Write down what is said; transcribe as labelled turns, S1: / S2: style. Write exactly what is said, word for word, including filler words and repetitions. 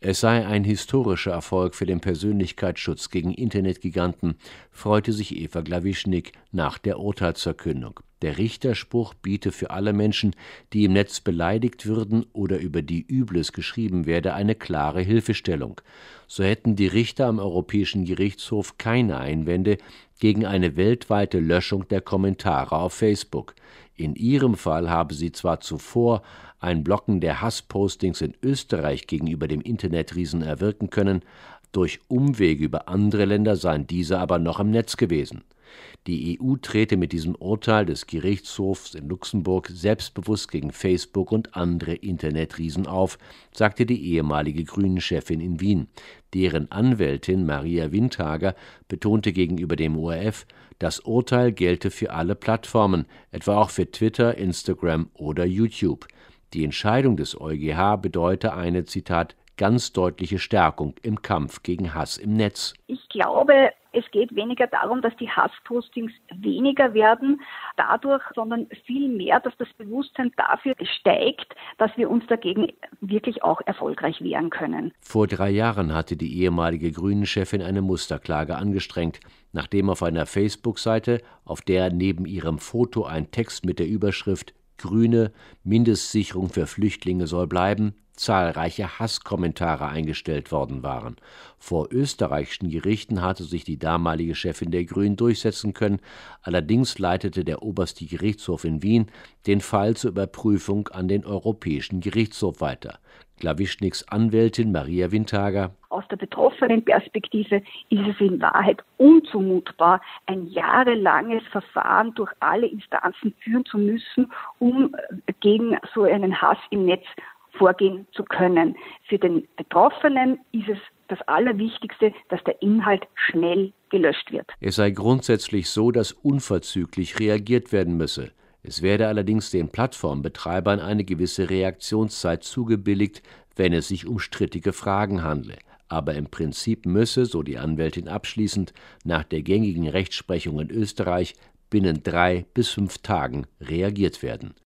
S1: Es sei ein historischer Erfolg für den Persönlichkeitsschutz gegen Internetgiganten, freute sich Eva Glawischnik nach der Urteilsverkündung. Der Richterspruch biete für alle Menschen, die im Netz beleidigt würden oder über die Übles geschrieben werde, eine klare Hilfestellung. So hätten die Richter am Europäischen Gerichtshof keine Einwände gegen eine weltweite Löschung der Kommentare auf Facebook. In ihrem Fall habe sie zwar zuvor ein Blocken der Hasspostings in Österreich gegenüber dem Internetriesen erwirken können, durch Umwege über andere Länder seien diese aber noch im Netz gewesen. Die E U trete mit diesem Urteil des Gerichtshofs in Luxemburg selbstbewusst gegen Facebook und andere Internetriesen auf, sagte die ehemalige Grünen-Chefin in Wien. Deren Anwältin Maria Windhager betonte gegenüber dem O R F, das Urteil gelte für alle Plattformen, etwa auch für Twitter, Instagram oder YouTube. Die Entscheidung des EuGH bedeute eine, Zitat, ganz deutliche Stärkung im Kampf gegen Hass im Netz.
S2: Ich glaube, es geht weniger darum, dass die Hasspostings weniger werden dadurch, sondern vielmehr, dass das Bewusstsein dafür steigt, dass wir uns dagegen wirklich auch erfolgreich wehren können.
S1: Vor drei Jahren hatte die ehemalige Grünen-Chefin eine Musterklage angestrengt, nachdem auf einer Facebook-Seite, auf der neben ihrem Foto ein Text mit der Überschrift »Grüne Mindestsicherung für Flüchtlinge soll bleiben« zahlreiche Hasskommentare eingestellt worden waren. Vor österreichischen Gerichten hatte sich die damalige Chefin der Grünen durchsetzen können, allerdings leitete der oberste Gerichtshof in Wien den Fall zur Überprüfung an den Europäischen Gerichtshof weiter. Glawischniks Anwältin Maria Windhager:
S2: Aus der betroffenen Perspektive ist es in Wahrheit unzumutbar, ein jahrelanges Verfahren durch alle Instanzen führen zu müssen, um gegen so einen Hass im Netz vorgehen zu können. Für den Betroffenen ist es das Allerwichtigste, dass der Inhalt schnell gelöscht wird.
S1: Es sei grundsätzlich so, dass unverzüglich reagiert werden müsse. Es werde allerdings den Plattformbetreibern eine gewisse Reaktionszeit zugebilligt, wenn es sich um strittige Fragen handle. Aber im Prinzip müsse, so die Anwältin abschließend, nach der gängigen Rechtsprechung in Österreich binnen drei bis fünf Tagen reagiert werden.